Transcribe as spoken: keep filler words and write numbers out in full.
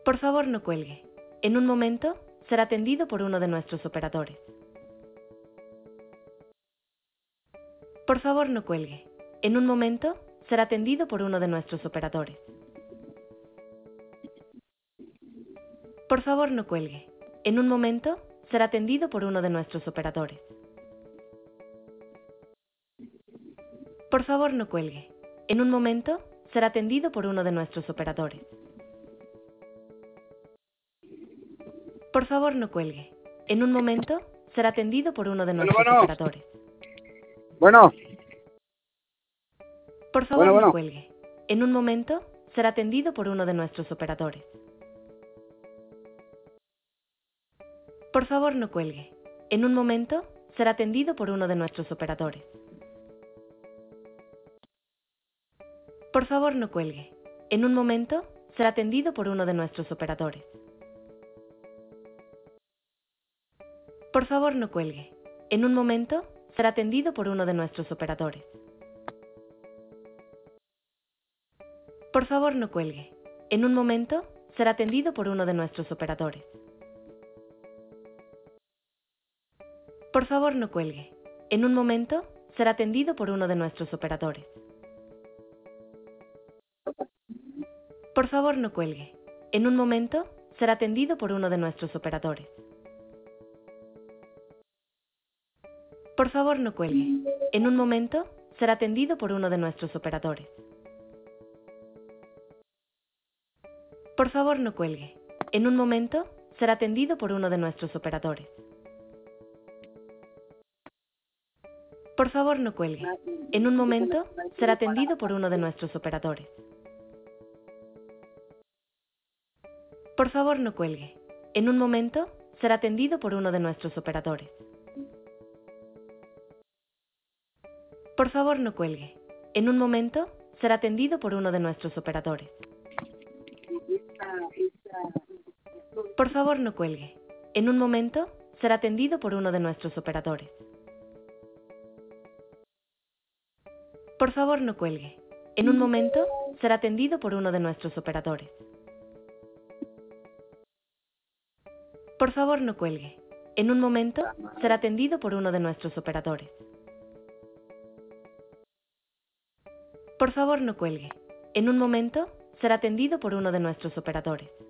Por favor, no cuelgue. En un momento, será atendido por uno de nuestros operadores. Por favor, no cuelgue. En un momento, será atendido por uno de nuestros operadores. Por favor, no cuelgue. En un momento, será atendido por uno de nuestros operadores. Por favor, no cuelgue. En un momento, será atendido por uno de nuestros operadores. Por favor, no cuelgue. En un momento, será atendido por uno de Bueno, nuestros bueno. operadores. Bueno, Por favor, Bueno, no bueno. cuelgue. En un momento, será atendido por uno de nuestros operadores. Por favor, no cuelgue. En un momento, será atendido por uno de nuestros operadores. Por favor, no cuelgue. En un momento, será atendido por uno de nuestros operadores. Por favor, no cuelgue. En un momento, será atendido por uno de nuestros operadores. Por favor, no cuelgue. En un momento, será atendido por uno de nuestros operadores. Por favor, no cuelgue. En un momento, será atendido por uno de nuestros operadores. Por favor, no cuelgue. En un momento, será atendido por uno de nuestros operadores. Por favor, no cuelgue. En un momento, será atendido por uno de nuestros operadores. Por favor, no cuelgue. En un momento, será atendido por uno de nuestros operadores. Por favor, no cuelgue. En un momento, será atendido por uno de nuestros operadores. Por favor, no cuelgue. En un momento, será atendido por uno de nuestros operadores. Por favor, no cuelgue. En un momento, será atendido por uno de nuestros operadores. Por favor, no cuelgue. En un momento, será atendido por uno de nuestros operadores. Por favor, no cuelgue. En un momento, será atendido por uno de nuestros operadores. Por favor, no cuelgue. En un momento, será atendido por uno de nuestros operadores. Por favor, no cuelgue. En un momento, será atendido por uno de nuestros operadores.